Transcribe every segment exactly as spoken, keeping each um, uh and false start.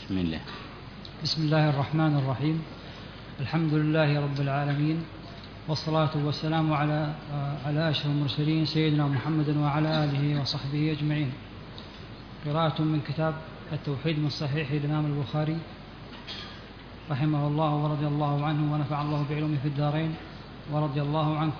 بسم الله. بسم الله الرحمن الرحيم. الحمد لله رب العالمين، والصلاة والسلام على على أشرف المرسلين سيدنا محمد وعلى آله وصحبه أجمعين. قراءة من كتاب التوحيد من صحيح الإمام البخاري رحمه الله ورضي الله عنه ونفع الله بعلومه في الدارين، ورضي الله عنكم.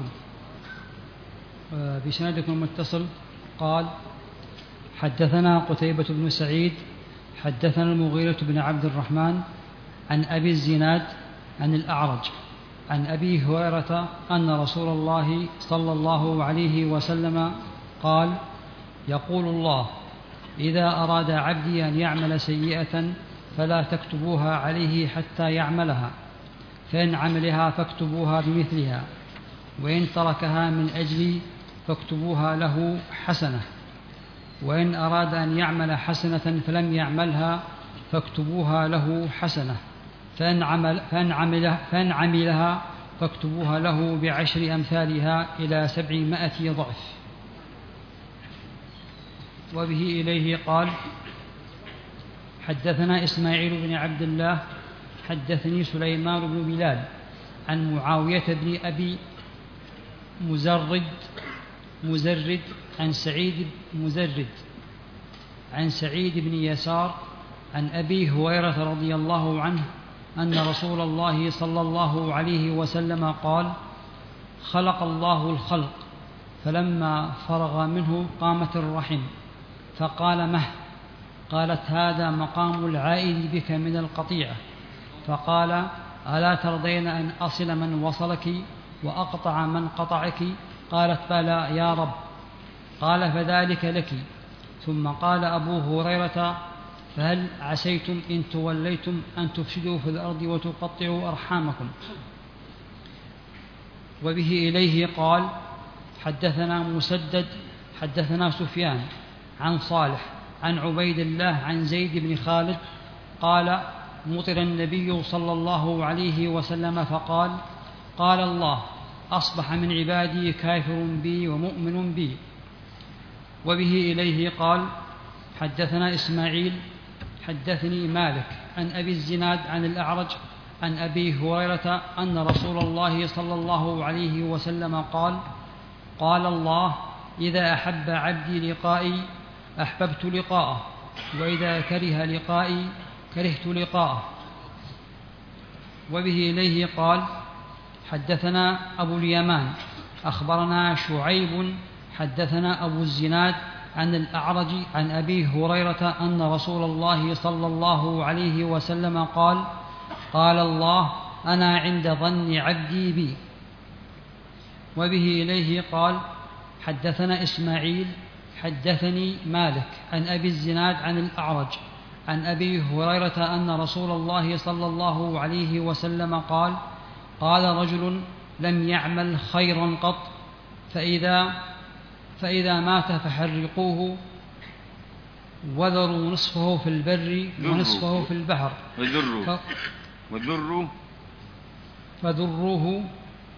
بسندكم المتصل قال: حدثنا قتيبة بن سعيد حدثنا المغيرة بن عبد الرحمن عن أبي الزناد عن الأعرج عن أبي هريرة أن رسول الله صلى الله عليه وسلم قال: يقول الله: إذا أراد عبدي أن يعمل سيئة فلا تكتبوها عليه حتى يعملها، فإن عملها فاكتبوها بمثلها، وإن تركها من أجلي فاكتبوها له حسنة، وإن أراد أن يعمل حسنة فلم يعملها فاكتبوها له حسنة، فإن, عمل فإن, عملها, فإن عملها فاكتبوها له بعشر أمثالها إلى سبعمائة ضعف. وبه إليه قال: حدثنا إسماعيل بن عبد الله حدثني سليمان بن بلال عن معاوية بن أبي مزرد مزرد عن سعيد مزرد عن سعيد بن يسار عن أبي هريرة رضي الله عنه أن رسول الله صلى الله عليه وسلم قال: خلق الله الخلق، فلما فرغ منه قامت الرحم، فقال: مه؟ قالت: هذا مقام العائد بك من القطيعة. فقال: ألا ترضين أن أصل من وصلك وأقطع من قطعك؟ قالت: بلى يا رب. قال: فذلك لك. ثم قال أبو هريرة: فهل عسيتم إن توليتم أن تفسدوا في الأرض وتقطعوا أرحامكم؟ وبه إليه قال: حدثنا مسدد حدثنا سفيان عن صالح عن عبيد الله عن زيد بن خالد قال: مطر النبي صلى الله عليه وسلم فقال: قال الله: أصبح من عبادي كافر بي ومؤمن بي. وبه إليه قال: حدثنا إسماعيل حدثني مالك عن أبي الزناد عن الأعرج عن أبي هريرة أن رسول الله صلى الله عليه وسلم قال: قال الله: إذا أحب عبدي لقائي أحببت لقاءه، وإذا كره لقائي كرهت لقاءه. وبه إليه قال: حدثنا أبو اليمان أخبرنا شعيب حدثنا أبو الزناد عن الأعرج عن أبي هريرة أن رسول الله صلى الله عليه وسلم قال: قال الله: أنا عند ظن عبدي بي. وبه إليه قال: حدثنا إسماعيل حدثني مالك عن أبي الزناد عن الأعرج عن أبي هريرة أن رسول الله صلى الله عليه وسلم قال: قال رجل لم يعمل خيرا قط، فإذا, فإذا مات فحرقوه وذروا نصفه في البر ونصفه في البحر وذروا وذروا فذروه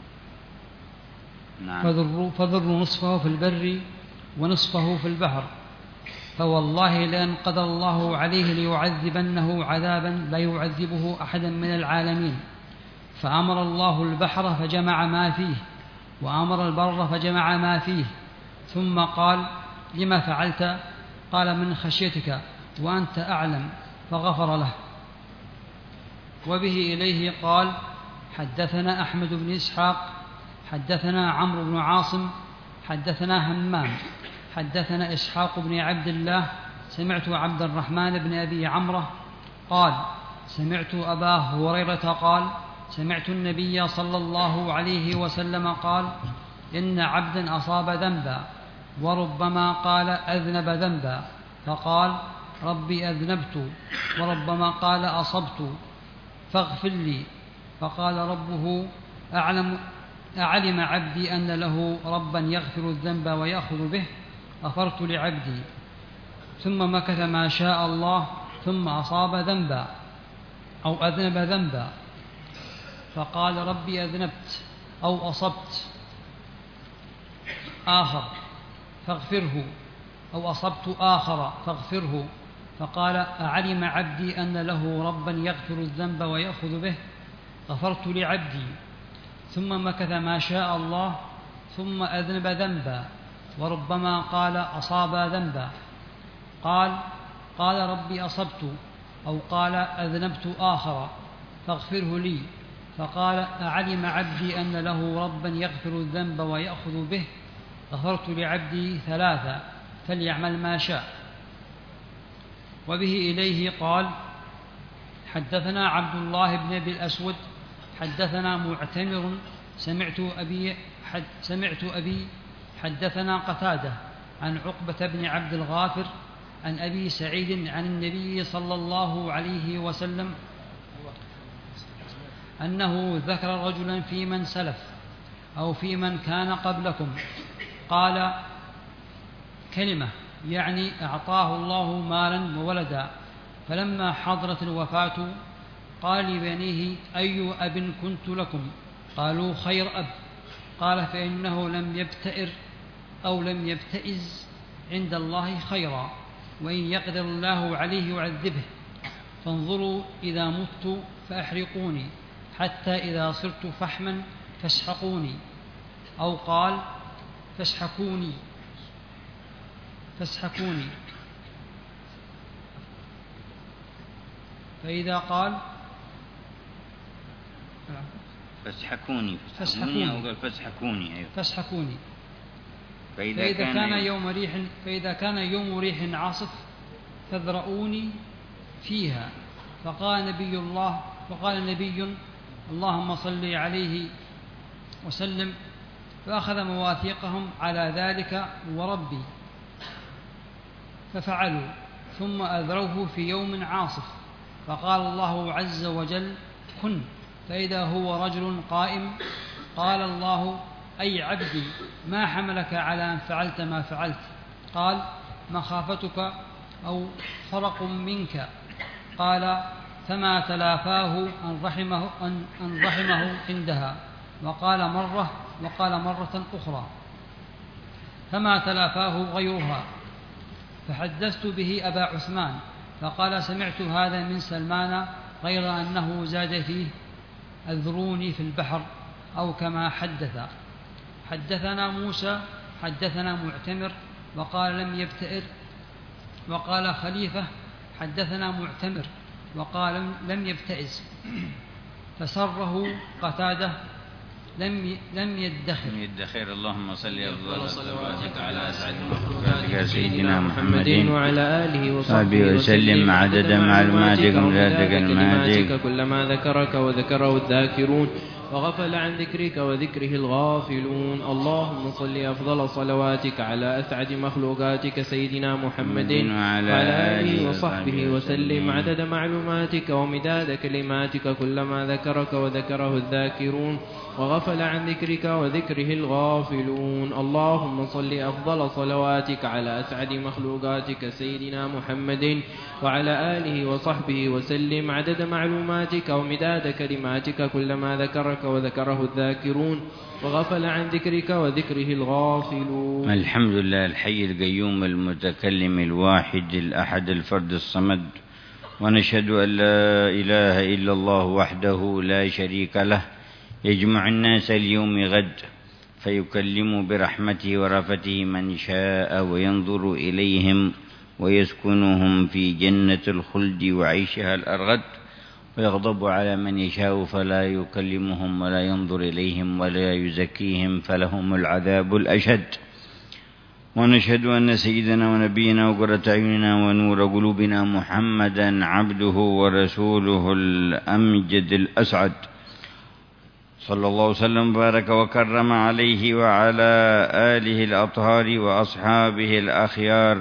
نعم فذروا, فذروا نصفه في البر ونصفه في البحر، فوالله لأن قدر الله عليه ليعذبنه عذابا لا يعذبه أحدا من العالمين. فأمر الله البحر فجمع ما فيه، وأمر البر فجمع ما فيه، ثم قال: لما فعلت؟ قال: من خشيتك وأنت أعلم، فغفر له. وبه إليه قال: حدثنا أحمد بن إسحاق حدثنا عمرو بن عاصم حدثنا همام حدثنا إسحاق بن عبد الله سمعت عبد الرحمن بن أبي عمرة قال: سمعت أبا هريرة قال: سمعت النبي صلى الله عليه وسلم قال: إن عبدا أصاب ذنبا، وربما قال أذنب ذنبا، فقال: ربي أذنبت، وربما قال أصبت فاغفر لي، فقال ربه: أعلم أعلم عبدي أن له ربا يغفر الذنب ويأخذ به، غفرت لعبدي. ثم مكث ما شاء الله ثم أصاب ذنبا أو أذنب ذنبا، فقال: ربي أذنبت أو أصبت آخر فاغفره، أو أصبت آخر فاغفره، فقال أعلم عبدي أن له ربا يغفر الذنب ويأخذ به؟ غفرت لعبدي. ثم مكث ما شاء الله ثم أذنب ذنبا، وربما قال أصاب ذنبا. قال قال ربي أصبت، أو قال أذنبت آخر فاغفره لي. فقال أعلم عبدي أن له ربا يغفر الذنب ويأخذ به؟ غفرت لعبدي ثلاثا فليعمل ما شاء. وبه إليه قال حدثنا عبد الله بن أبي الأسود حدثنا معتمر سمعت أبي, حد سمعت أبي حدثنا قتادة عن عقبة بن عبد الغافر عن أبي سعيد عن النبي صلى الله عليه وسلم أنه ذكر رجلا في من سلف أو في من كان قبلكم قال كلمة، يعني أعطاه الله مالا وولدا، فلما حضرت الوفاة قال لبنيه أي أب كنت لكم؟ قالوا خير أب. قال فإنه لم يبتئر أو لم يبتئز عند الله خيرا، وإن يقدر الله عليه يعذبه، فانظروا إذا مت فأحرقوني حتى إذا صرت فحما فاسحقوني، أو قال فاسحكوني فاسحكوني فإذا قال فاسحكوني فاسحكوني أو قال فاسحكوني أيوة. فاسحكوني فإذا, فإذا كان, كان يوم ريح فإذا كان يوم ريح عاصف فاذرؤوني فيها. فقال نبي الله وقال نبي اللهم صل عليه وسلم، فأخذ مواثيقهم على ذلك وربي ففعلوا، ثم أذروه في يوم عاصف، فقال الله عز وجل كن، فإذا هو رجل قائم. قال الله أي عبدي ما حملك على أن فعلت ما فعلت؟ قال مخافتك أو فرق منك. قال فما تلافاه أن رحمه, أن أن رحمه عندها. وقال مرة وقال مرة أخرى فما تلافاه غيرها. فحدثت به أبا عثمان فقال سمعت هذا من سلمان، غير أنه زاد فيه أذروني في البحر أو كما حدث. حدثنا موسى حدثنا معتمر وقال لم يبتئر. وقال خليفة حدثنا معتمر وقال لم يبتئس. فسره قتادة لم لم يدخر يدخر اللهم صل أفضل صلواتك على أسعد مخلوقاتك سيدنا محمد وعلى آله وصحبه وسلم عدد معلوماتك ومداد كلماتك كلما ذكرك وذكره الذاكرون وغفل عن ذكرك وذكره الغافلون. اللهم صل أفضل صلواتك على أسعد مخلوقاتك سيدنا محمد وعلى آله وصحبه وسلم عدد معلوماتك ومداد كلماتك كلما ذكرك وذكره الذاكرون وغفل عن ذكرك وذكره الغافلون. اللهم صل أفضل صلواتك على أسعد مخلوقاتك سيدنا محمد وعلى آله وصحبه وسلم عدد معلوماتك ومداد كلماتك كلما ذكرك وذكره الذاكرون وغفل عن ذكرك وذكره الغافلون. الحمد لله الحي القيوم المتكلم الواحد الأحد الفرد الصمد، ونشهد أن لا إله إلا الله وحده لا شريك له، يجمع الناس اليوم غد فيكلم برحمته ورافته من شاء وينظر إليهم ويسكنهم في جنة الخلد وعيشها الأرغد، ويغضب على من يشاء فلا يكلمهم ولا ينظر إليهم ولا يزكيهم فلهم العذاب الأشد. ونشهد أن سيدنا ونبينا وقرة أعيننا ونور قلوبنا محمدا عبده ورسوله الأمجد الأسعد، صلى الله وسلم وبارك وكرم عليه وعلى آله الأطهار وأصحابه الأخيار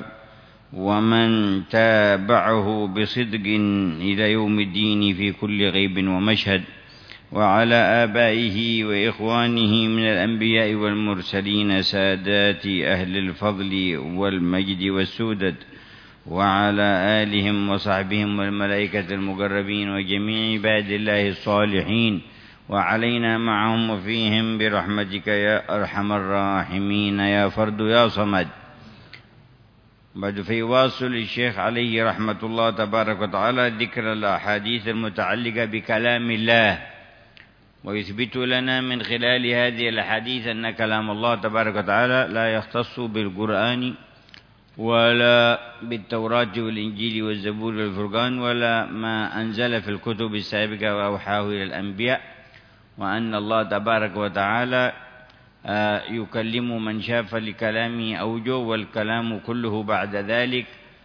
ومن تابعه بصدق إلى يوم الدين في كل غيب ومشهد، وعلى آبائه وإخوانه من الأنبياء والمرسلين سادات أهل الفضل والمجد والسودد، وعلى آلهم وصحبهم والملائكة المقربين وجميع عباد الله الصالحين، وعلينا معهم وفيهم برحمتك يا أرحم الراحمين يا فرد يا صمد. بعد فيواصل الشيخ عليه رحمة الله تبارك وتعالى ذكر الأحاديث المتعلقة بكلام الله، ويثبت لنا من خلال هذه الأحاديث أن كلام الله تبارك وتعالى لا يختص بالقرآن ولا بالتوراة والإنجيل والزبور والفرقان ولا ما أنزل في الكتب السابقة وأوحاه إلى الأنبياء، وأن الله تبارك وتعالى يكلم من شاف لكلامه أوجه، والكلام كله بعد ذلك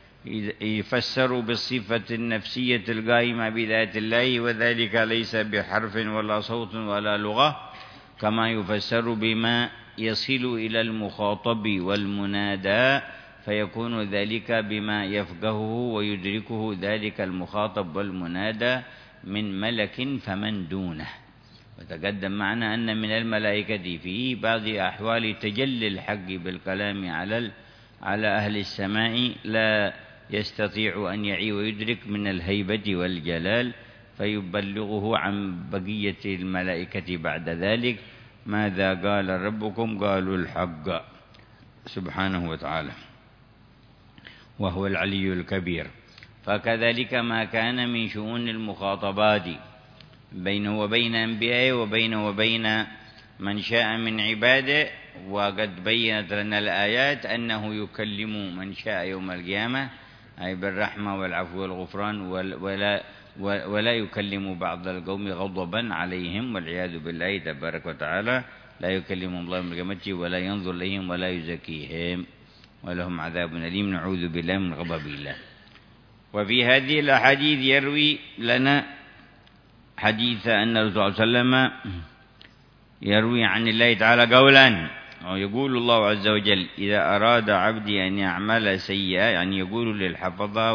يفسر بالصفة النفسية القائمة بذات الله، وذلك ليس بحرف ولا صوت ولا لغة، كما يفسر بما يصل إلى المخاطب والمنادى، فيكون ذلك بما يفقهه ويدركه ذلك المخاطب والمنادى من ملك فمن دونه. وتقدم معنا أن من الملائكة في بعض أحوال تجلي الحق بالكلام على على أهل السماء لا يستطيع أن يعي ويدرك من الهيبة والجلال، فيبلغه عن بقية الملائكة بعد ذلك. ماذا قال ربكم؟ قالوا الحق سبحانه وتعالى، وهو العلي الكبير. فكذلك ما كان من شؤون المخاطبات بينه وبين أنبيائه وبينه وبين من شاء من عباده، وقد بينت لنا الآيات أنه يكلم من شاء يوم القيامة أي بالرحمة والعفو والغفران، ولا, ولا يكلم بعض القوم غضبا عليهم والعياذ بالله تبارك وتعالى، لا يكلمهم الله يوم القيامة ولا ينظر إليهم ولا يزكيهم ولهم عذاب أليم، نعوذ بالله من غضب الله. وفي هذه الأحاديث يروي لنا حديث أن الرسول صلى الله عليه وسلم يروي عن الله تعالى قولا، ويقول الله عز وجل: إذا أراد عبدي أن يعمل سيئة، يعني يقول للحفظة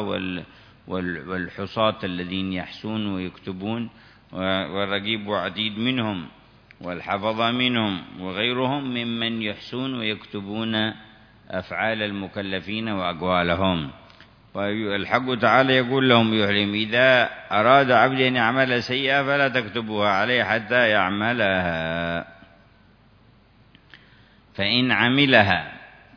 والحصاة الذين يحسون ويكتبون، والرقيب وعديد منهم والحفظة منهم وغيرهم ممن يحسون ويكتبون أفعال المكلفين وأقوالهم. والحق تعالى يقول لهم يحلم: إذا أراد عبدي أن يعمل سيئة فلا تكتبوها عليه حتى يعملها، فإن عملها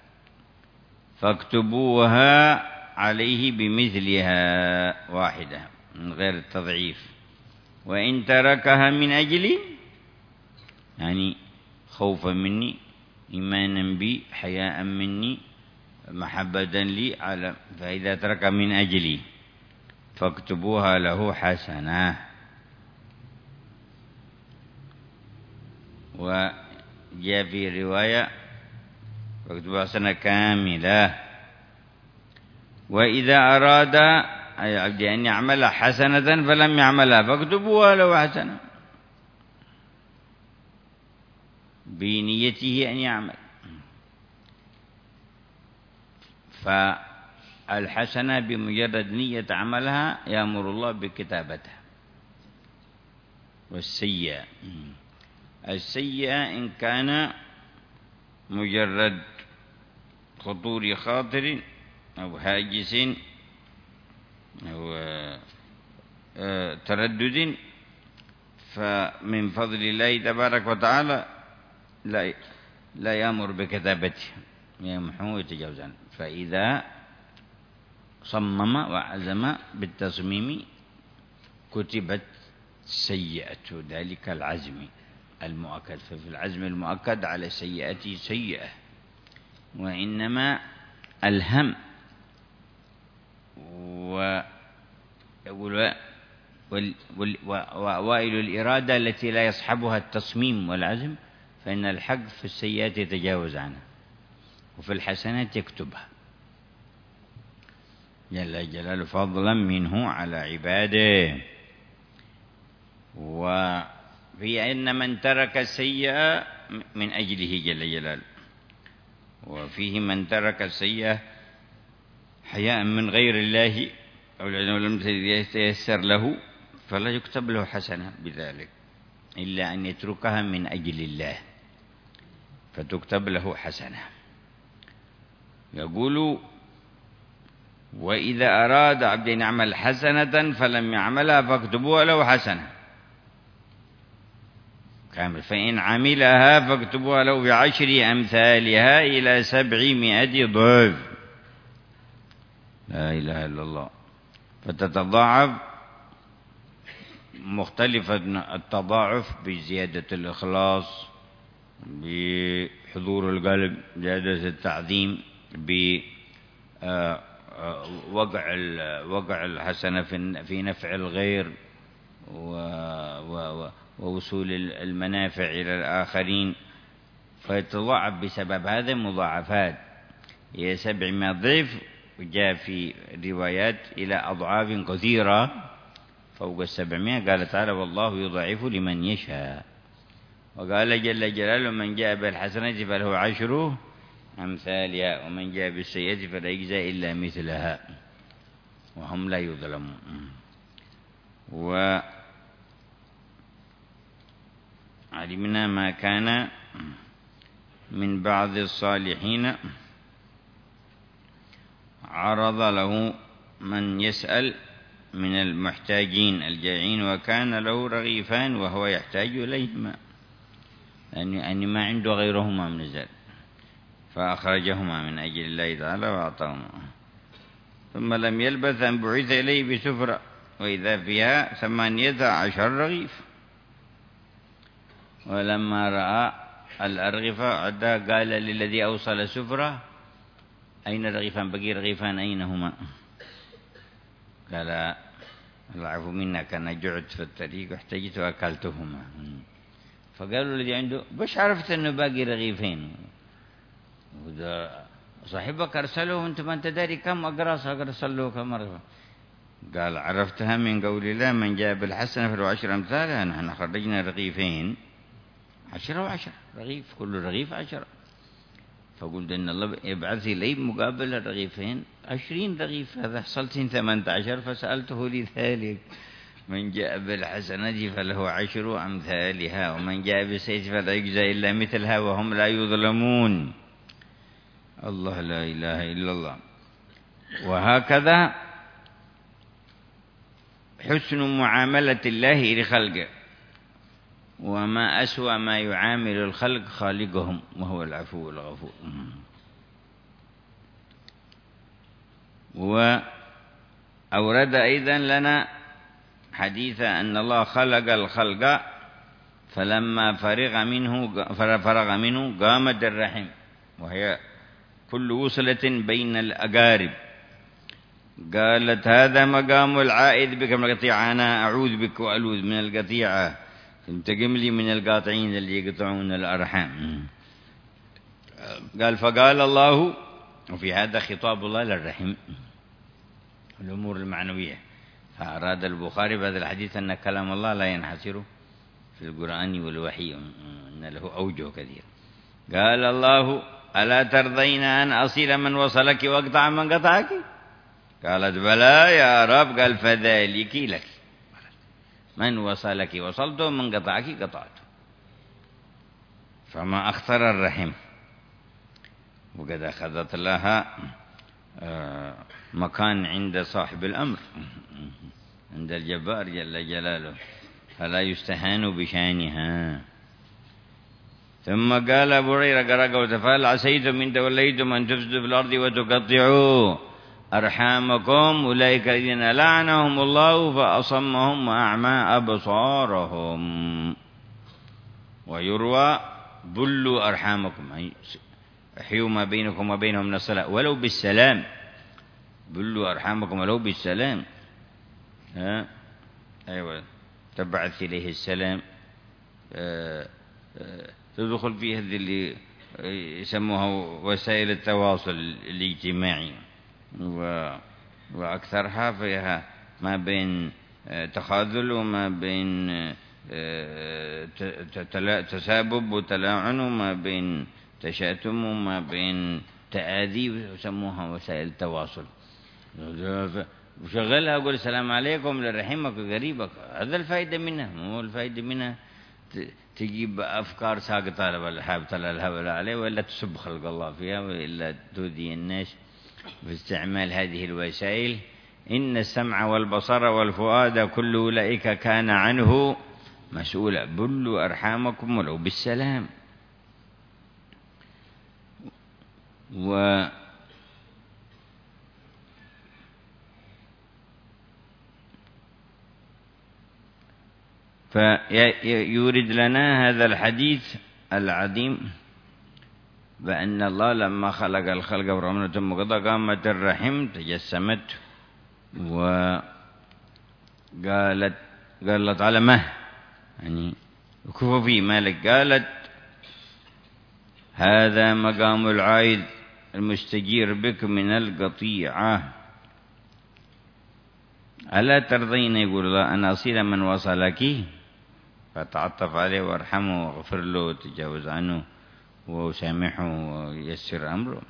فاكتبوها عليه بمثلها واحدة من غير التضعيف، وإن تركها من أجلي، يعني خوفا مني، إيمانا بي، حياء مني، محبة لي، على فإذا ترك من أجلي فاكتبوها له حسنة. وجاء في رواية فاكتبوها حسنة كاملة. وإذا أراد أي عبد أن يعمل حسنة فلم يعملها فاكتبوها له حسنة، بنيته أن يعمل. فالحسنة بمجرد نية عملها يأمر الله بكتابتها. والسيئة السيئة إن كان مجرد خطور خاطر أو هاجس أو تردد، فمن فضل الله تبارك وتعالى لا لا يأمر بكتابته، يمحو ويتجاوز عنه. فإذا صمم وعزم بالتصميم كتبت سيئة ذلك العزم المؤكد. ففي العزم المؤكد على السيئة سيئة، وإنما الهم ووائل الإرادة التي لا يصحبها التصميم والعزم، فإن الحق في السيئات يتجاوز عنها وفي الحسنات يكتبها جل جلاله فضلا منه على عباده. وفي أن من ترك السيئة من أجله جل جلاله، وفيه من ترك السيئة حياء من غير الله أو لم يتيسر له فلا يكتب له حسنة بذلك، إلا أن يتركها من أجل الله فتكتب له حسنة. يقول: وإذا أراد عبد أن يعمل حسنة فلم يعملها فاكتبوها له حسنة كامل، فإن عملها فاكتبوها له بعشر أمثالها إلى سبعمائة ضعف. لا إله إلا الله. فتتضاعف مختلفة التضاعف بزيادة الإخلاص، بحضور القلب، زيادة التعظيم، بوقع وقع الحسنة في نفع الغير، ووصول المنافع إلى الآخرين. فيتضاعف بسبب هذا مضاعفات هي سبعمائة ضعف، وجاء في روايات إلى أضعاف كثيرة فوق السبعمائة. قال تعالى: والله يضاعف لمن يشاء. وقال جل جلاله: من جاء بالحسنة فله عشر أمثالها ومن جاء بالسيئة فلا يجزى إلا مثلها وهم لا يظلمون. وعلمنا ما كان من بعض الصالحين عرض له من يسأل من المحتاجين الجائعين وكان له رغيفان وهو يحتاج إليهما، يعني ما عنده غيرهما من الزاد، فأخرجهما من أجل الله تعالى وأعطاهما. ثم لم يلبث أن بعث إليه بسفرة وإذا فيها ثمانية عشر رغيف. ولما رأى الأرغفة عدا قال للذي أوصل سفرة: أين الرغيفان؟ بقي رغيفان أين هما؟ قال: العفو منك، أنا جعت في الطريق واحتجت وأكلتهما. فقالوا الذي عنده: بش عرفت أنه باقي رغيفين؟ صاحبك أرسله وأنت ما أنت داري كم أقراص أرسل له كم رغيف؟ قال: عرفتها من قول الله: من جاء بالحسنة فله عشر أمثالها. نحن خرجنا رغيفين عشرة وعشرة، رغيف كل رغيف عشرة. فقلت إن الله يبعث لي مقابل الرغيفين عشرين رغيف، هذا حصلتين ثمانية عشر، فسألته لذلك. من جاء بالحسنة فله عشر أمثالها ومن جاء بالسيئة فلا يجزى إلا مثلها وهم لا يظلمون. الله، لا إله إلا الله. وهكذا حسن معاملة الله لخلقه، وما أسوأ ما يعامل الخلق خالقهم وهو العفو الغفور. وأورد أيضا لنا حديث أن الله خلق الخلق فلما فرغ منه فرغ منه قامت الرحم، وهي كل وصلة بين الأقارب. قالت: هذا مقام العائد بك من القطيعة، أنا أعوذ بك وألوذ من القطيعة، انتقم لي من القاطعين اللي يقطعون الأرحام. قال: فقال الله، وفي هذا خطاب الله للرحم، الأمور المعنوية. فأراد البخاري بهذا الحديث أن كلام الله لا ينحصر في القرآن والوحي، أن له أوجه كثير. قال الله: ألا ترضين أن أصل من وصلك وأقطع من قطعك؟ قالت: بلى يا رب. قال: فذلك لك، من وصلك وصلته ومن قطعك قطعته. فما أخطر الرحم، وقد أخذت لها مكان عند صاحب الأمر، عند الجبار جل جلاله، فلا يستهان بشانها. ثم قال أبو هريرة: قرأ قوله: فهل عسيتم إن توليتم أن تفسدوا في الأرض وتقطعوا أرحامكم أولئك الذين لعنهم الله فأصمهم وأعمى أبصارهم. ويروى: بلوا أرحامكم، احيوا ما بينكم وبينهم من الصلاة ولو بالسلام. بلوا أرحامكم ولو بالسلام. ها؟ أيوة، تبعث إليه السلام. أه أه تدخل فيه هذه اللي يسموها وسائل التواصل الاجتماعي، وأكثرها فيها ما بين تخاذل وما بين تسابب وتلاعن وما بين تشاتم وما بين تآذي، يسموها وسائل التواصل. وشغلها أقول السلام عليكم لرحمك وقريبك، هذا الفائدة منها. مو الفائدة منها تجيب أفكار ساقطة ولا حابة الهوى عليه، ولا تسب خلق الله فيها، وإلا تؤذي الناس باستعمال هذه الوسائل. إن السمع والبصر والفؤاد كل أولئك كان عنه مسؤولا. بلوا أرحامكم ولو بالسلام. و فيورد لنا هذا الحديث العظيم بأن الله لما خلق الخلق ورحمة ثم قضى قامت الرحم تجسمت وقالت قالت على مه يعني وكفوا في مالك قالت هذا مقام العائد المستجير بك من القطيعة ألا ترضين يقول الله أن أصير من وصلك فتعطف عليه وارحمه واغفر له وتجاوز عنه وسامحه ويسر أمره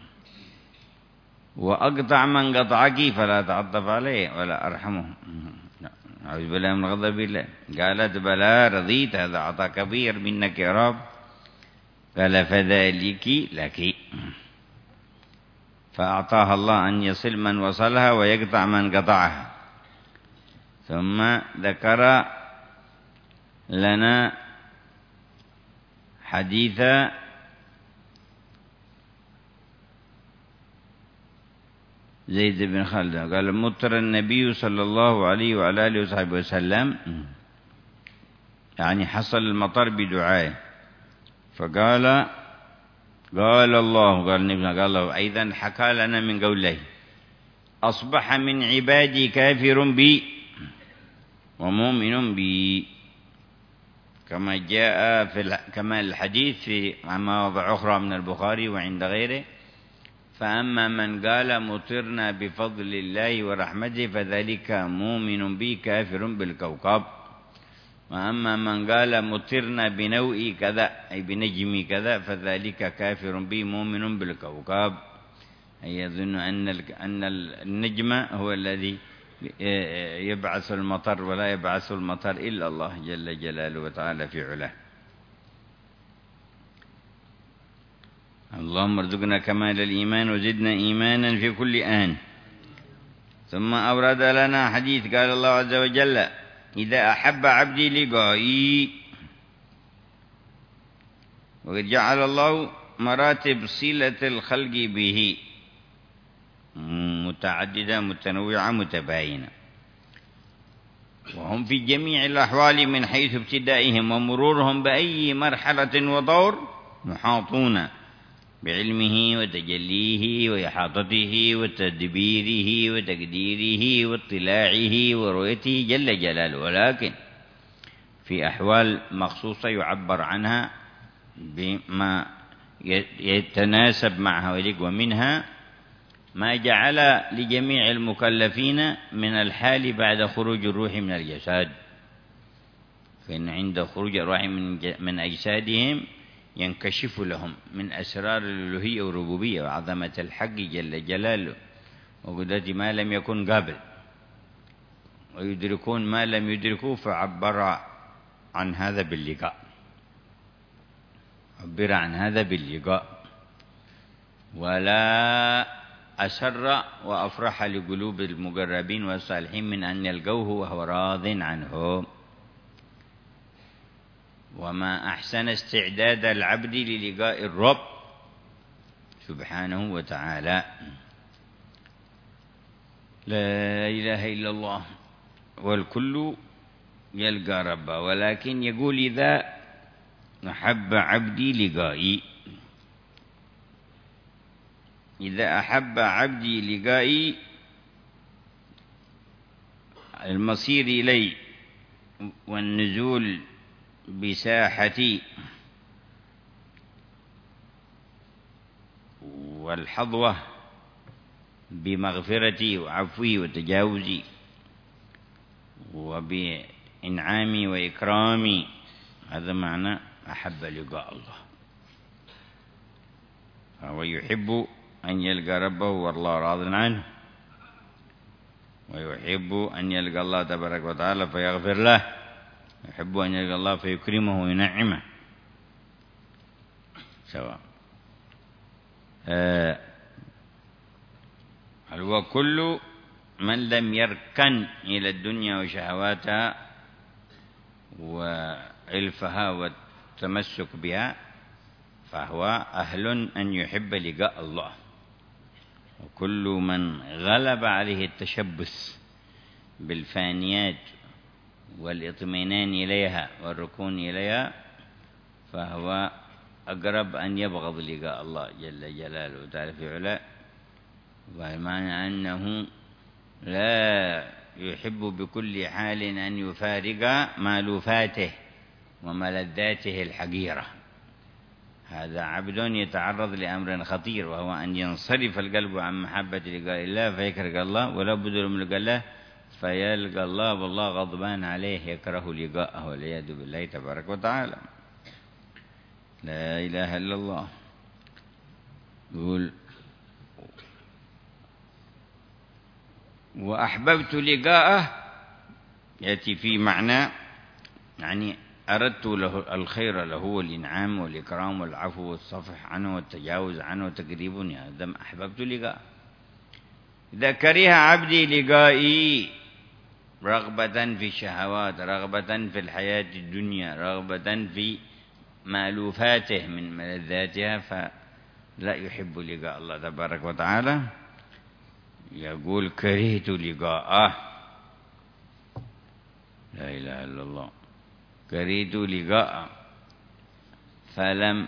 وأقطع من قطعك فلا تعطف عليه ولا أرحمه. أعوذ بالله من غضب الله. قالت بلى رضيت هذا عطاء كبير منك يا رب. قال فذلك لك. فأعطاها الله أن يصل من وصلها ويقطع من قطعها. ثم ذكر لنا حديث زيد بن خالد قال مطر النبي صلى الله عليه وعلى آله وصحبه وسلم يعني حصل المطر بدعائه فقال قال الله قال النبي قال الله أيضا حكى لنا من قوله أصبح من عبادي كافر بي ومؤمن بي كما جاء في كما الحديث في مواضع أخرى من البخاري وعند غيره فأما من قال مطرنا بفضل الله ورحمته فذلك مؤمن بي كافر بالكوكب وأما من قال مطرنا بنوء كذا أي بنجم كذا فذلك كافر بي مؤمن بالكوكب أي يظن أن أن النجم هو الذي يبعث المطر ولا يبعث المطر إلا الله جل جلاله وتعالى في علاه. اللهم ارزقنا كمال الإيمان وزدنا إيمانا في كل آن. ثم أورد لنا حديث قال الله عز وجل إذا أحب عبدي لقائي وقد جعل الله مراتب صلة الخلق به متعددة متنوعة متباينة وهم في جميع الأحوال من حيث ابتدائهم ومرورهم بأي مرحلة ودور محاطون بعلمه وتجليه وإحاطته وتدبيره وتقديره واطلاعه ورؤيته جل جلاله ولكن في أحوال مخصوصة يعبر عنها بما يتناسب معها ويليق ومنها ما جعل لجميع المكلفين من الحال بعد خروج الروح من الجسد فإن عند خروج الروح من أجسادهم ينكشف لهم من أسرار الألوهية والربوبية وعظمة الحق جل جلاله وقدرة ما لم يكن قبل ويدركون ما لم يدركوه فعبر عن هذا باللقاء عبر عن هذا باللقاء ولا أسر وأفرح لقلوب المقربين والصالحين من أن يلقوه وهو راض عنهم وما أحسن استعداد العبد للقاء الرب سبحانه وتعالى. لا إله إلا الله والكل يلقى ربه ولكن يقول إذا أحب عبدي لقائي إذا أحب عبدي لقائي المصير إلي والنزول بساحتي والحظوة بمغفرتي وعفوي وتجاوزي وبإنعامي وإكرامي هذا معنى أحب لقاء الله فهو يحب أن يلقى ربه والله راض عنه ويحب أن يلقى الله تبارك وتعالى فيغفر له يحب أن يلقى الله فيكرمه وينعمه سواء هل هو كل من لم يركن إلى الدنيا وشهواتها وعلفها والتمسك بها فهو أهل أن يحب لقاء الله وكل من غلب عليه التشبث بالفانيات والاطمئنان إليها والركون إليها، فهو أقرب أن يبغض لقاء الله جل جلاله وتعالى في علاه، ومعنى أنه لا يحب بكل حال أن يفارق مألوفاته وملذاته الحقيرة. هذا عبد يتعرض لأمر خطير، وهو أن ينصرف القلب عن محبة لقاء الله فيكره الله، ولا بد من لقاء الله فيلقى الله والله غضبان عليه يكره لقاءه والعياذ بالله تبارك وتعالى. لا إله إلا الله. يقول وأحببت لقاءه، يأتي في معنى يعني أردت له الخير له والإنعام والإكرام والعفو والصفح عنه والتجاوز عنه وتقريب، هذا أحببت لقاءه. إذا كره عبدي لقائي رغبة في الشهوات، رغبة في الحياة الدنيا، رغبة في مألوفاته من ملذاتها، فلا يحب لقاء الله تبارك وتعالى. يقول كرهت لقاءه، لا إله إلا الله، كرهت لقاءه فلم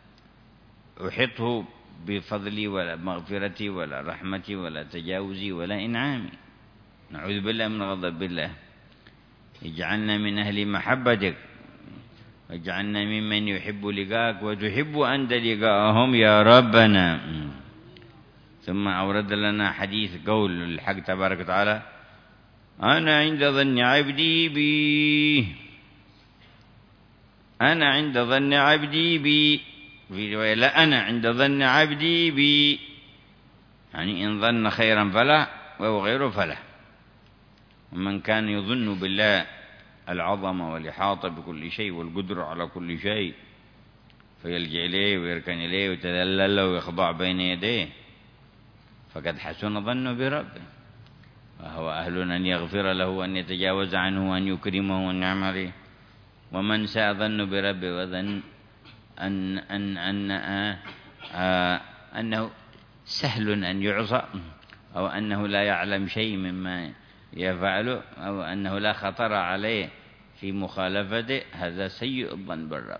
أحطه بفضلي ولا مغفرتي ولا رحمتي ولا تجاوزي ولا إنعامي. نعوذ بالله من غضب الله. اجعلنا من أهل محبتك، واجعلنا ممن يحب لقاءك وتحب أنت لقاءهم يا ربنا. ثم أورد لنا حديث قول الحق تبارك وتعالى: أنا عند ظن عبدي بي، أنا عند ظن عبدي بي، في رواية لا أنا عند ظن عبدي بي، يعني إن ظن خيرا فله وهو غيره فله. ومن كان يظن بالله العظمة والإحاطة بكل شيء والقدرة على كل شيء فيلجأ إليه ويركن إليه ويتذلل له ويخضع بين يديه فقد حسن ظنه بربه، وهو أهل أن يغفر له وأن يتجاوز عنه وأن يكرمه وأن ينعم عليه. ومن ساء ظن بربه وظن أن أن أن آه آه أنه سهل أن يعصى، أو أنه لا يعلم شيء مما يفعله، أو أنه لا خطر عليه في مخالفته، هذا سيء الظن بالرب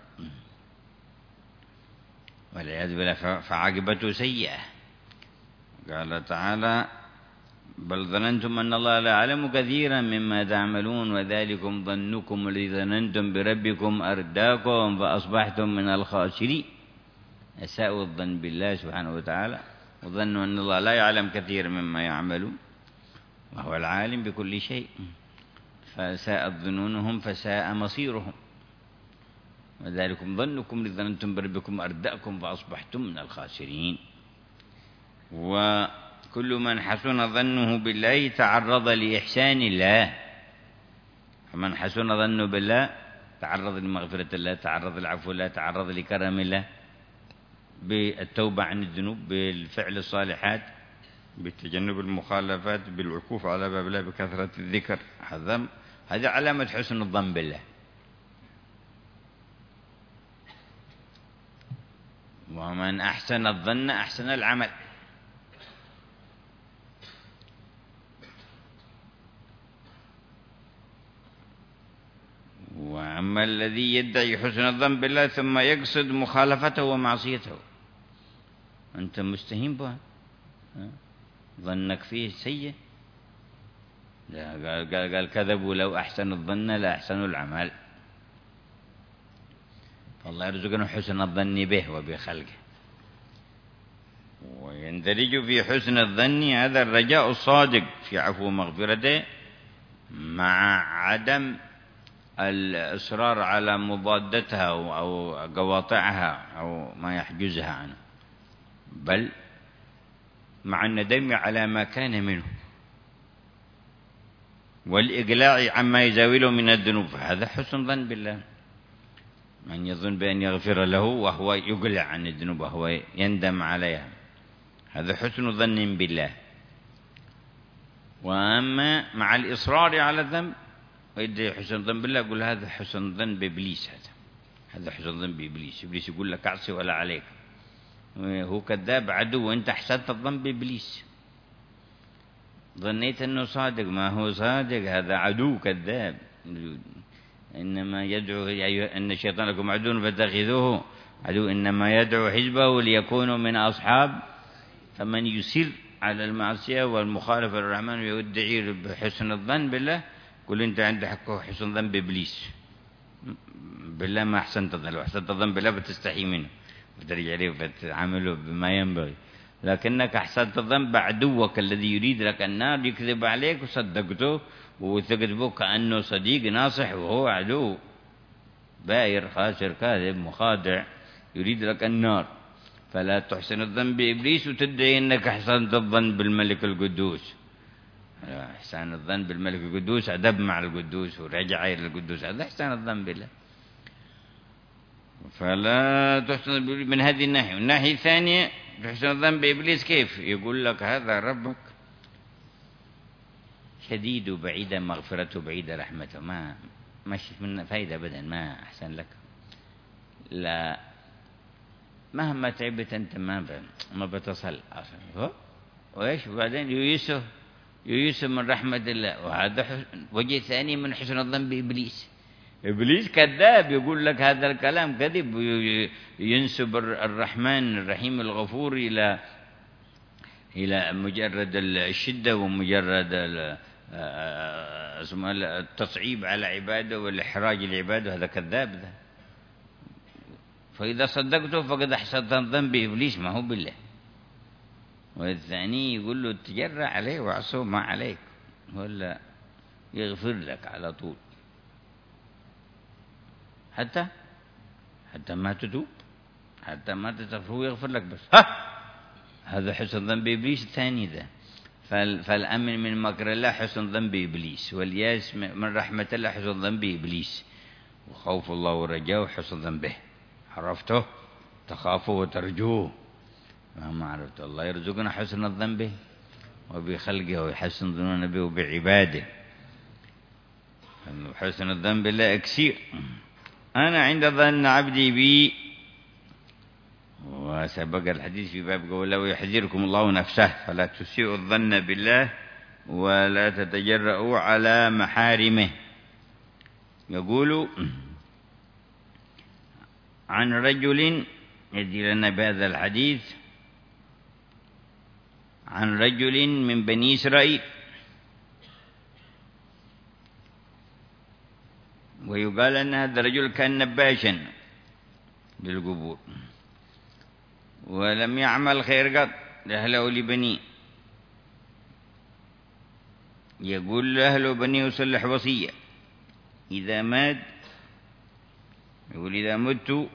والعياذ بالله، فعاقبته سيئة. قال تعالى: بل ظننتم أن الله لا يعلم كثيرا مما تعملون وذلكم ظنكم الذي ظننتم بربكم أرداكم فأصبحتم من الخاسرين. أساءوا الظن بالله سبحانه وتعالى وظنوا أن الله لا يعلم كثيرا مما يعملون وهو العالم بكل شيء، فساءت ظنونهم فساء مصيرهم. وذلكم ظنكم الذي ظننتم بربكم أرداكم فأصبحتم من الخاسرين. وكل من حسن ظنه بالله تعرض لإحسان الله، فمن حسن ظنه بالله تعرض لمغفرة الله، تعرض لعفو الله، تعرض لكرم الله بالتوبة عن الذنوب، بالفعل الصالحات، بتجنب المخالفات، بالوقوف على باب الله، بكثرة الذكر. هذا هذا علامة حسن الظن بالله. ومن أحسن الظن أحسن العمل. وأما الذي يدعي حسن الظن بالله ثم يقصد مخالفته ومعصيته، أنت مستهين به، ظنك فيه سيء. قال, قال, قال كذبوا لو أحسن الظن لا أحسن العمل. فالله يرزقنا حسن الظن به وبخلقه. ويندرج في حسن الظن هذا الرجاء الصادق في عفو مغفرته، مع عدم الإصرار على مضادتها أو قواطعها أو ما يحجزها عنه، بل مع الندم على ما كان منه والإقلاع عما يزاوله من الذنوب. هذا حسن ظن بالله. من يظن بأن يغفر له وهو يقلع عن الذنوب وهو يندم عليها، هذا حسن ظن بالله. وأما مع الإصرار على الذنب ويدعي حسن ظن بالله، يقول هذا حسن ظن بإبليس، هذا هذا حسن ظن بإبليس. إبليس يقول لك أعصي ولا عليك، هو كذاب عدو، وأنت أحسنت الظن بإبليس، ظنيت أنه صادق، ما هو صادق، هذا عدو كذاب. إنما يدعو أن الشيطان لكم عدو فاتخذوه عدو، إنما يدعو حزبه ليكونوا من أصحاب. فمن يسر على المعصية والمخالفة للرحمن ويدعي بحسن الظن بالله، قل أنت عندك حق حسن ظن بإبليس. بالله ما أحسنت الظن، لو أحسنت الظن بالله بتستحي منه وترجع عليه وتعامله بما ينبغي، لكنك أحسنت الظن بعدوك الذي يريد لك النار، يكذب عليك وصدقته وثقت به كأنه صديق ناصح وهو عدو بائر خاسر كاذب مخادع يريد لك النار. فلا تحسن الظن بإبليس وتدعي أنك أحسنت الظن بالملك القدوس. إحسان الظن بالملك القدوس أدب مع القدوس ورجع إلى القدوس، هذا إحسان الظن بالله. فلا تحسن من هذه الناحية. والناحية الثانية تحسن الظن بإبليس كيف؟ يقول لك هذا ربك شديد وبعيد مغفرته بعيد رحمته، ما مش من فايدة أبدا، ما أحسن لك. لا مهما تعبت أنت ما ما بتصل أصلا. وإيش بعدين ييسه ييسه من رحمة الله. وهذا وجه ثاني من حسن الظن بإبليس. إبليس كذاب، يقول لك هذا الكلام كذب، ينسب الرحمن الرحيم الغفور إلى إلى مجرد الشدة ومجرد التصعيب على عباده والإحراج العباده، هذا كذاب ده. فإذا صدقته فقد أحسنت الظن بإبليس ما هو بالله. والثاني يقول له تجرع عليه وعصوا ما عليك، ولا يغفر لك على طول حتى حتى ما تتوب، حتى ما تستغفر يغفر لك بس. ها هذا حسن الظن بإبليس الثاني ذا. فالأمن من مكر الله حسن الظن بإبليس، والياس من رحمة الله حسن الظن بإبليس، وخوف الله ورجاءه حسن الظن به. عرفته؟ تخافه وترجوه. ما عرفت الله يرزقنا حسن الظن به وبخلقه ويحسن ظننا به وبعباده. حسن الظن بالله كثير. أنا عند ظن عبدي بي، وسبق الحديث في باب قوله ويحذركم الله نفسه، فلا تسيئوا الظن بالله ولا تتجرؤوا على محارمه. يقول عن رجل يدي لنا بهذا الحديث، عن رجل من بني إسرائيل، ويقال أن هذا الرجل كان نباشا للقبور ولم يعمل خير قط لأهله لبنيه. يقول لأهله بنيه يصلح وصية إذا مات، يقول إذا مت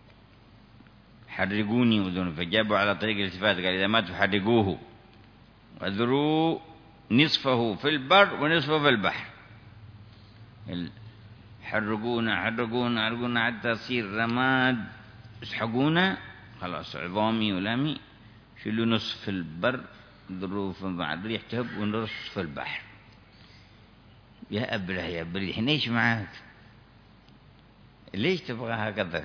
حرقوني وذنوا، فجابوا على طريق الالتفات، قال إذا مات حرقوه وذروا نصفه في البر ونصفه في البحر. حرقونا حرقونا حرقونا حتى تصير رماد، اسحقونا خلاص عظامي ولامي، شيلوا نصف في البر ذروه في بعض ريح تهب ونصف في البحر. يا أبله يا أبله ايش معاك؟ ليش تبغى هكذا؟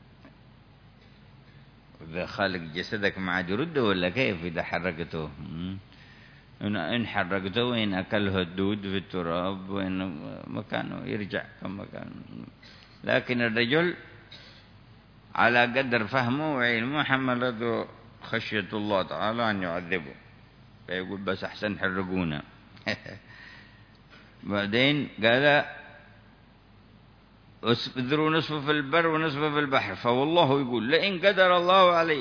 إذا خالق جسدك ما عاد يرده ولا كيف إذا حركته؟ إن حركته وإن أكله الدود في التراب وإن مكانه يرجع كما كان. لكن الرجل على قدر فهمه وعلمه حملته خشية الله تعالى أن يعذبه، فيقول بس أحسن حرقونا. بعدين قال اذروا نصف في البر ونصف في البحر، فوالله يقول لئن قدر الله علي،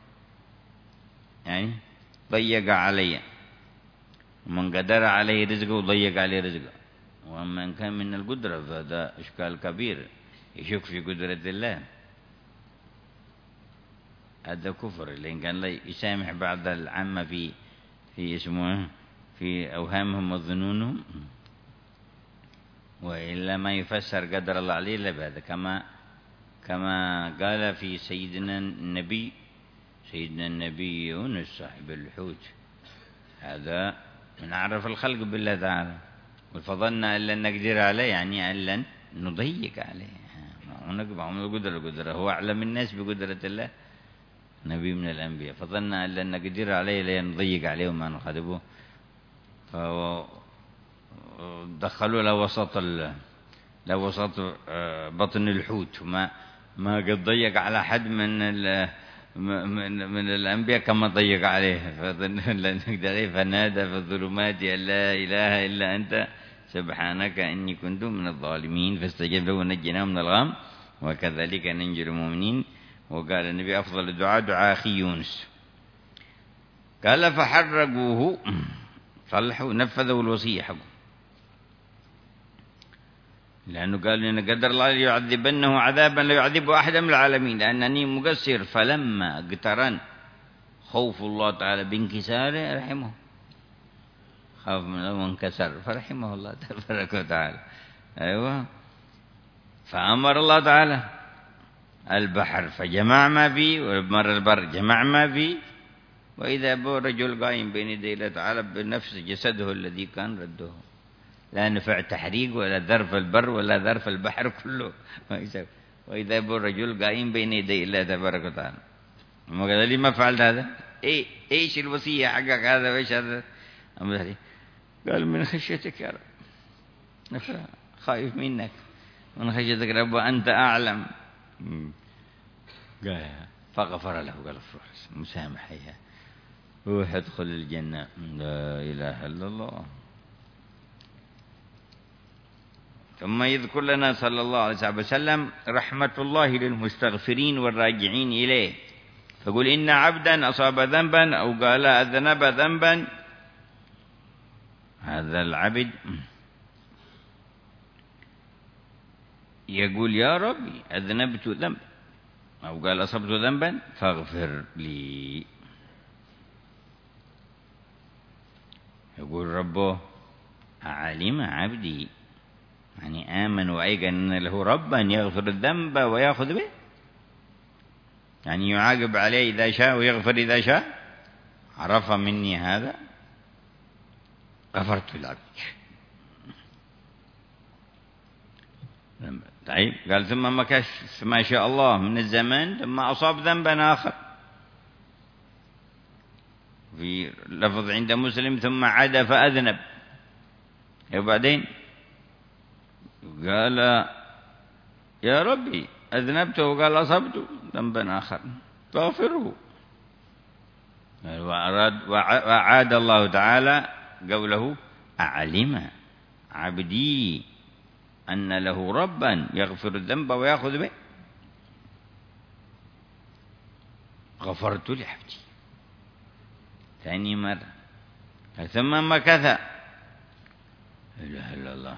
يعني ضيق علي، ومن قدر عليه رزقه ضيق عليه رزقه. وأما إن كان من القدرة فهذا إشكال كبير، يشك في قدرة الله، هذا كفر. لأن كان لا يسامح بعض العامة في في اسمه في أوهامهم وظنونهم، وإلا ما يفسر قدر الله عليه إلا بهذا، كما كما قال في سيدنا النبي سيدنا النبي يونس صاحب الحوت، هذا من أعرف الخلق بالله تعالى، وفظلنا أن لن نقدر عليه، يعني أن لن نضيق عليه، ونقبع من القدرة القدرة، هو أعلم الناس بقدرة الله، نبي من الأنبياء، فظلنا أن لن نقدر عليه لن نضيق عليه وما نخاطبه، فدخلوا له وسط لو وسط بطن الحوت، ما ما قد ضيق على حد من من, من الأنبياء كما ضيق عليه، فنادى في الظلمات أن لا إله إلا أنت سبحانك إني كنت من الظالمين، فاستجاب له ونجيناه من الغم وكذلك ننجي المؤمنين. وقال النبي أفضل الدعاء دعاء أخي يونس. قال فحرقوه، صلحوا نفذوا الوصية حقه، لأنه قال إن قدر الله ليعذبنه عذابا لا يعذبه أحدا من العالمين لأنني مقصر. فلما اقترن خوف الله تعالى بانكساره رحمه، خاف منه وانكسر فرحمه الله تبارك وتعالى. أيوة، فأمر الله تعالى البحر فجمع ما فيه، ومر البر جمع ما فيه، وإذا بو رجل قائم بين يدي الله تعالى بنفس جسده الذي كان رده، لا نفع تحريق ولا ذرف البر ولا ذرف البحر كله ما يسوي. وإذا بو رجل قائم بين يدي الله تبارك وتعالى. ما قال لي ما فعلت هذا؟ إيه إيش الوصية حقك هذا وإيش هذا؟ قال من خشيتك يا رب، خايف منك من خشيتك رب وأنت أعلم. قال فغفر له، قال مسامح يا روح ادخل الجنة. لا إله إلا الله. ثم يذكر لنا صلى الله عليه وسلم رحمة الله للمستغفرين والراجعين إليه، فقل إن عبدا أصاب ذنبا أو قال أذنب ذنبا، هذا العبد يقول يا ربي أذنبت ذنبا أو قال أصبت ذنبا فاغفر لي. يقول ربه علم عبدي، يعني آمن وأيقن أن له ربا يغفر الذنب ويأخذ به، يعني يعاقب عليه إذا شاء ويغفر إذا شاء. عرف مني هذا غفرت لعبدي. طيب قال ثم مكث ما شاء الله من الزمان ثم أصاب ذنبا آخر، في لفظ عند مسلم ثم عاد فأذنب، وبعدين قال يا ربي أذنبت وقال أصبت ذنبا آخر فاغفره. وعاد الله تعالى قوله أعلم عبدي أن له ربا يغفر الذنب ويأخذ به، غفرت لعبدي. ثاني مرة ثم مكث لا إله إلا الله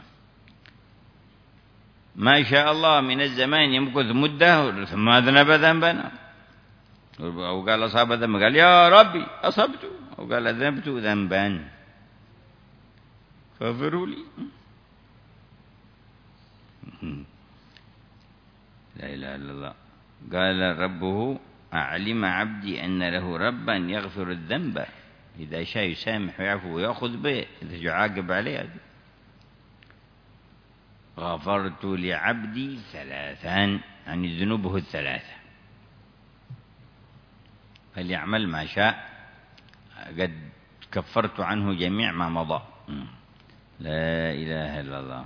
ما شاء الله من الزمان يمكث مدة ثم أذنب ذنبا أو قال أصاب ذنبا قال يا ربي أصبت أو قال أذنبت ذنبا فاغفروا لي. لا إله إلا الله. قال ربه أعلم عبدي أن له ربا يغفر الذنب إذا شاء يسامح ويعفو ويأخذ به إذا يعاقب عليه. غفرت لعبدي ثلاثا، يعني ذنوبه الثلاثة، فليعمل ما شاء قد كفرت عنه جميع ما مضى. لا إله إلا الله.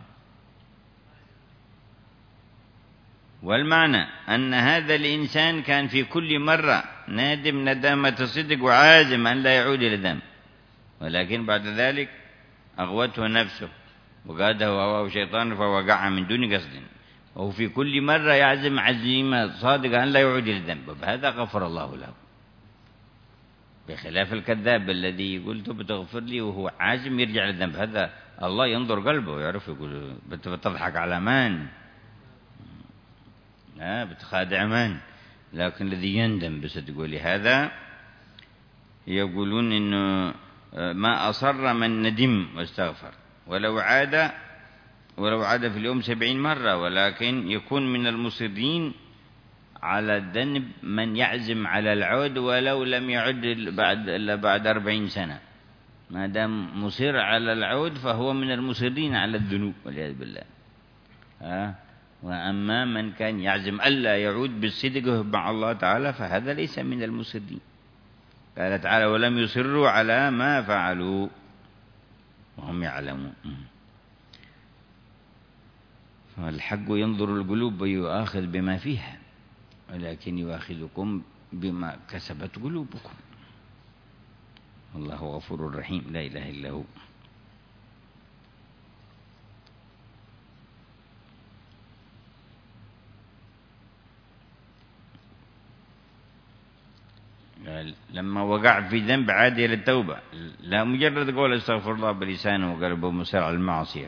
والمعنى أن هذا الإنسان كان في كل مرة نادم ندامة صدق وعازم أن لا يعود إلى الذنب، ولكن بعد ذلك أغوته نفسه وقاده هواه شيطان فوقع من دون قصد، وهو في كل مرة يعزم عزيمة صادقة أن لا يعود إلى الذنب، بهذا غفر الله له، بخلاف الكذاب الذي يقول بتغفر لي وهو عازم يرجع للذنب. هذا الله ينظر قلبه ويعرف يقول بتضحك على من، لا بتخادع من، لكن الذي يندم بصدق. ولهذا يقولون إنه ما أصر من ندم واستغفر ولو عاد ولو عاد في اليوم سبعين مرة، ولكن يكون من المصرين على الذنب من يعزم على العود ولو لم يعد بعد إلا بعد أربعين سنة، ما دام مصر على العود فهو من المصرين على الذنوب والعياذ بالله. ها وأما من كان يعزم ألا يعود بالصدق مع الله تعالى فهذا ليس من المصرين. قال تعالى ولم يصروا على ما فعلوا وهم يعلمون. الحق ينظر القلوب ويؤاخذ بما فيها، ولكن يؤاخذكم بما كسبت قلوبكم. الله غفور رحيم لا إله إلا هو. لما وقع في ذنب عاد إلى التوبة، لا مجرد قول استغفر الله بلسانه وقلبه مصر على المعصية.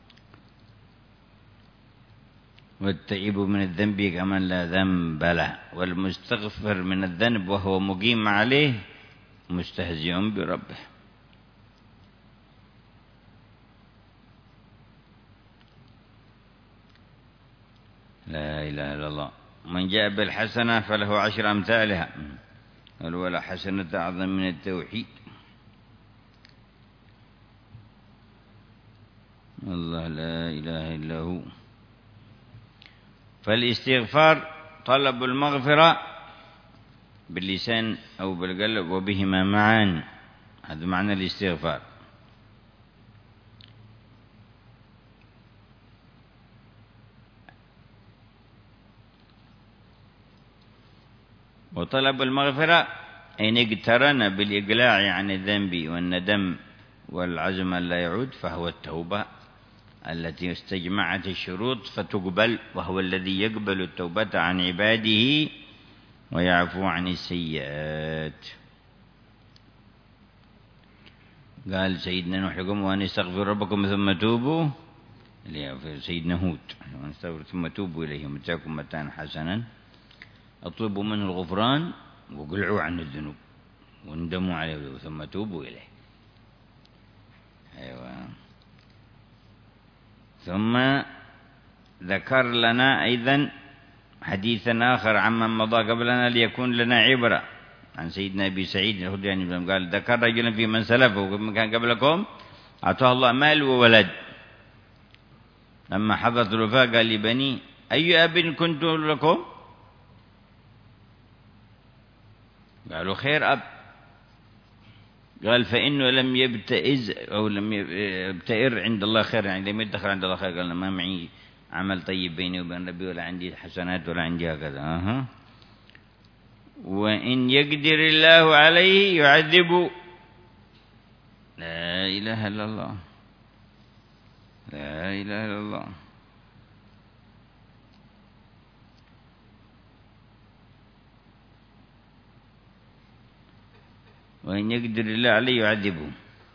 والتائب من الذنب كمن لا ذنب له، والمستغفر من الذنب وهو مقيم عليه مستهزئ بربه. لا إله إلا الله. من جاء بالحسنة فله عشر أمثالها، ولا حسنة أعظم من التوحيد. الله لا إله إلا هو. فالاستغفار طلب المغفرة باللسان أو بالقلب وبهما معا، هذا معنى الاستغفار. وطلب المغفرة إن اقترن بالإقلاع عن الذنب والندم والعزم أن لا يعود فهو التوبة التي استجمعت الشروط فتقبل، وهو الذي يقبل التوبة عن عباده ويعفو عن السيئات. قال سيدنا نوح لكم وأن استغفروا ربكم ثم توبوا، سيدنا هود ثم توبوا إليه متاكم متاعا حسنا اطلبوا منه الغفران وقلعوا عن الذنوب واندموا عليه ثم توبوا إليه. أيوة. ثم ذكر لنا أيضا حديثا آخر عمن مضى قبلنا ليكون لنا عبرة، عن سيدنا أبي سعيد الخدري قال ذكر رجلا في من سلفه ومن كان قبلكم أعطاه الله مال وولد، لما حضرت الوفاة قال لبني أي أب كنت لكم؟ قالوا خير أب. قال فإنه لم يبتئز أو لم يبتئر عند الله خير، يعني لم يدخر عند الله خير. قال ما معي عمل طيب بيني وبين ربي ولا عندي حسنات ولا عندي هكذا. أه. وإن يقدر الله عليه يعذب. لا إله إلا الله، لا إله إلا الله. وإن يقدر الله عليه يعذبه،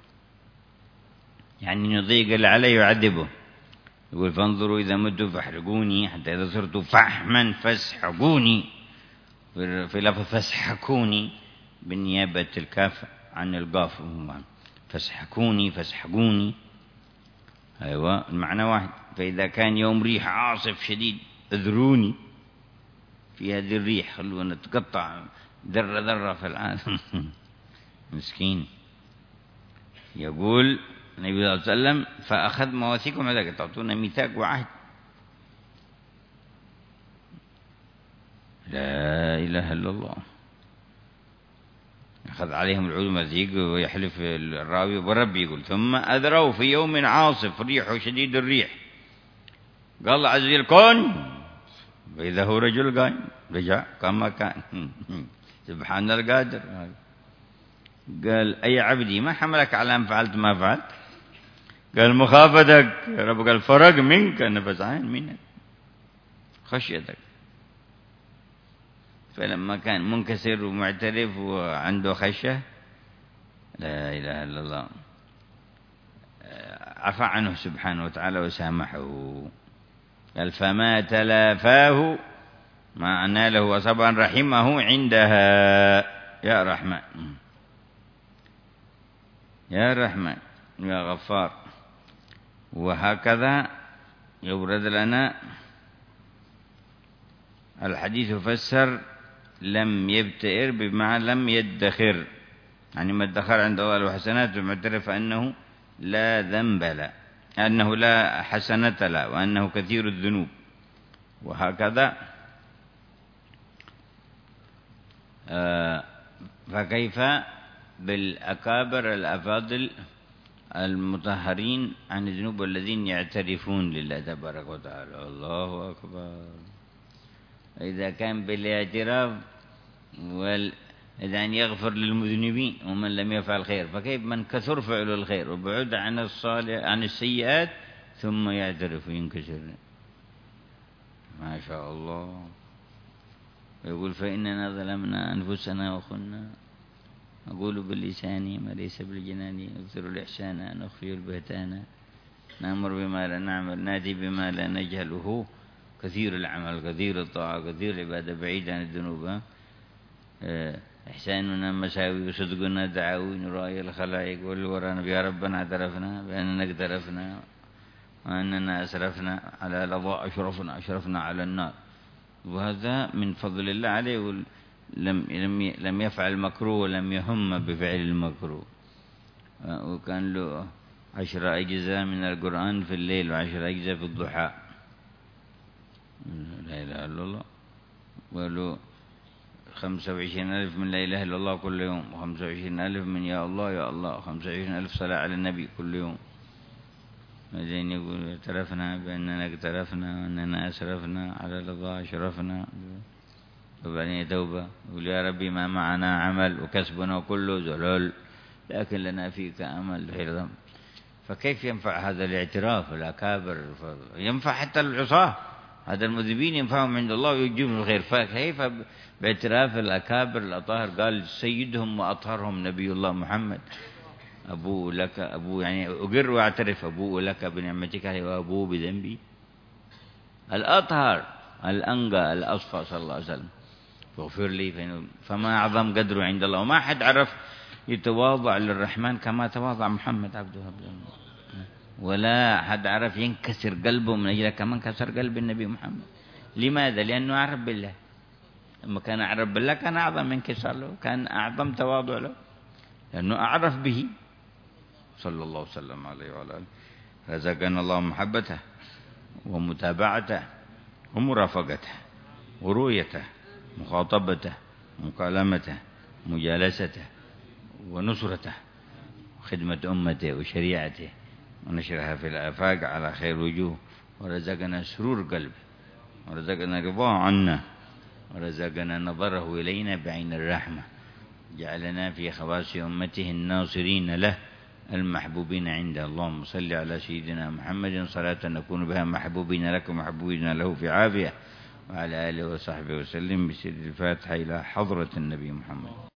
يعني يضيق الله عليه يعذبه. يقول فانظروا إذا مت فاحرقوني حتى إذا صرت فحما فاسحقوني، في لفظ فاسحقوني بالنيابة الكاف عن القاف، فاسحقوني فاسحقوني. أيوة المعنى واحد. فإذا كان يوم ريح عاصف شديد اذروني في هذه الريح، خلونا نتقطع ذرة ذرة في العالم. مسكين. يقول النبي صلى الله عليه وسلم فأخذ مواثيقكم هذا، تعطونا ميثاق وعهد. لا إله إلا الله. أخذ عليهم العهود والمواثيق ويحلف الراوي وربي يقول ثم أذروا في يوم عاصف ريح شديد الريح، قال الله عز وجل كن، فإذا هو رجل قائم رجع كما كان. سبحان القادر. قال أي عبدي ما حملك على أن فعلت ما فعلت؟ قال مخافتك. رب قال فرق منك نفس عين منك خشيتك. فلما كان منكسر ومعترف وعنده خشية لا إله إلا الله عفى عنه سبحانه وتعالى وسامحه. قال فما تلافاه ما أناله وصبا رحمه عندها. يا رحمن يا رحمن يا غفار. وهكذا يورد لنا الحديث يفسر لم يبتئر بمعنى لم يدخر، يعني ما ادخر عند الله الحسنات ومعترف أنه لا ذنب له، أنه لا حسنة له، وأنه كثير الذنوب. وهكذا آه فكيف بالأكابر الأفاضل المطهرين عن الذنوب والذين يعترفون لله تبارك وتعالى. الله أكبر. إذا كان بالاعتراف والإذن يغفر للمذنبين ومن لم يفعل خير، فكيف من كثر فعل الخير وبعد عن الصالح عن السيئات ثم يعترف وينكسر؟ ما شاء الله. يقول فإننا ظلمنا أنفسنا وخنا نقول باللسان ما ليس بالجنان، نكثر الإحسان نخفي البهتان، نأمر بما لا نعمل ناتي بما لا نجهله، كثير العمل كثير الطاعة كثير العبادة بعيد عن الذنوب، إحساننا مساوي وصدقنا دعاوي نراعي الخلائق والورى يا ربنا اعترفنا بأننا اقترفنا وأننا أسرفنا على لظى أشرفنا أشرفنا على النار. وهذا من فضل الله عليه. لم لم لم يفعل مكروه ولم يهم بفعل المكروه. وكان له عشر أجزاء من القرآن في الليل وعشر أجزاء في الضحى. لا إله إلا الله. وله خمسة وعشرين ألف من لا إله إلا الله كل يوم، وخمسة وعشرين ألف من يا الله يا الله، وخمسة وعشرين ألف صلاة على النبي كل يوم. بعدين يقول اعترفنا بأننا اقترفنا وأننا أسرفنا على لظى أشرفنا. وبعدين توبة يقول يا ربي ما معنا عمل وكسبنا كله زلل لكن لنا فيك أمل غير ذنب. فكيف ينفع هذا الاعتراف الأكابر؟ ينفع حتى العصاة، هذا المذنبين ينفعهم عند الله ويجيبهم الخير. فكيف باعتراف الأكابر الأطاهر؟ قال سيدهم وأطهرهم نبي الله محمد أبوء لك أبوء يعني أقر وأعترف أبوء لك بنعمتك وأبوء بذنبي. الأطهر الأنقى الأصفى صلى الله عليه وسلم فاغفر لي، فما أعظم قدره عند الله. وما حد عرف يتواضع للرحمن كما تواضع محمد عبده الله، ولا حد عرف ينكسر قلبه من أجل كما انكسر قلب النبي محمد. لماذا؟ لأنه أعرف بالله. لما كان أعرف بالله كان أعظم من انكسار له، كان أعظم تواضع له، لأنه أعرف به صلى الله وسلم عليه وعلى آله. رزقنا الله محبته ومتابعته ومرافقته ورؤيته مخاطبته مكالمته مجالسته ونصرته وخدمة أمته وشريعته ونشرها في الآفاق على خير وجوه. ورزقنا سرور قلبه ورزقنا رضاه عنا ورزقنا نظره إلينا بعين الرحمة. جعلنا في خواص أمته الناصرين له المحبوبين عنده. اللهم صل على سيدنا محمد صلاة نكون بها محبوبين لك ومحبوبين له في عافية، وعلى آله وصحبه وسلم بسر الفاتحة إلى حضرة النبي محمد.